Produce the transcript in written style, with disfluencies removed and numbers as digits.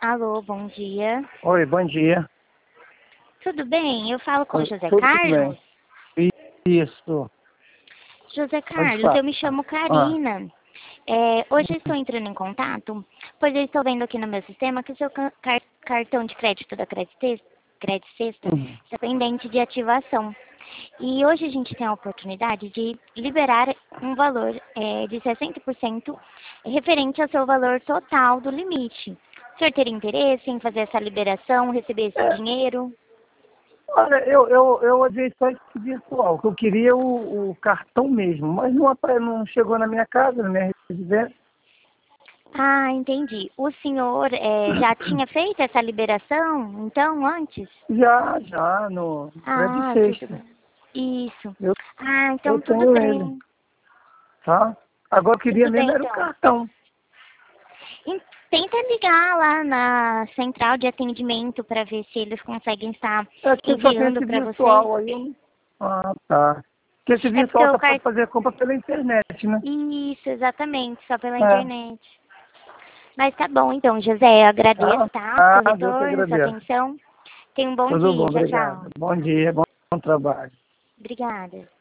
Alô, bom dia. Oi, bom dia. Tudo bem? Eu falo com o José Tudo Carlos? bem. Isso. José Pode Carlos, falar. eu me chamo Karina. Hoje eu estou entrando em contato, pois eu estou vendo aqui no meu sistema que o seu cartão de crédito da Credit Sexta está pendente de ativação. E hoje a gente tem a oportunidade de liberar um valor de 60% referente ao seu valor total do limite. O senhor teria interesse em fazer essa liberação, receber esse dinheiro? Olha, eu odiei só esse virtual, que eu queria o cartão mesmo, mas não chegou na minha casa, na minha residência. Ah, entendi. O senhor já tinha feito essa liberação, então, antes? Já, no Credit Ah, tudo Sexta. bem. Isso. Eu, Ah, eu então tudo tenho ele, bem. tá? Agora eu queria Tudo bem, mesmo era o então. cartão. Tenta ligar lá na central de atendimento para ver se eles conseguem estar É que só tem enviando esse para você. virtual aí. Ah, tá. Porque esse É porque virtual o só pode cartão... fazer a compra pela internet, né? Isso, exatamente, só pela É. internet. Mas tá bom, então, José, eu agradeço, Tá? tá? Seu Eu que retorno, sua agradeço. atenção. Tenha um bom Tudo bom, dia. Tchau, tchau. obrigado. Bom dia, bom trabalho. Obrigada.